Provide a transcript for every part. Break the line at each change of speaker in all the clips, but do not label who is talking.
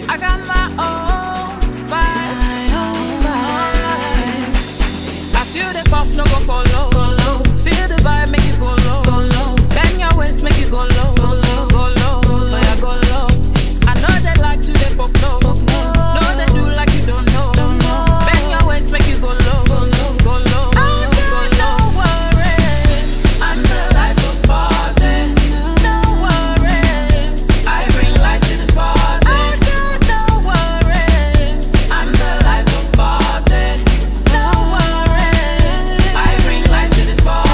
I got my own vibe. As you the pop, no go follow. Feel the vibe, make you go low. Bend your waist, make you go low. Go low, oh yeah, go low. I know they like to they pop low. No, they do like you don't know. Bend your waist, make you go low. Go low, I got no worries. I'm the life of party. No worries. I bring light to this party. I got no worries. I'm the life of party. No worries. I bring light to this party.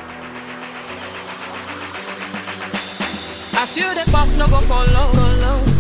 As you the pop, no go follow.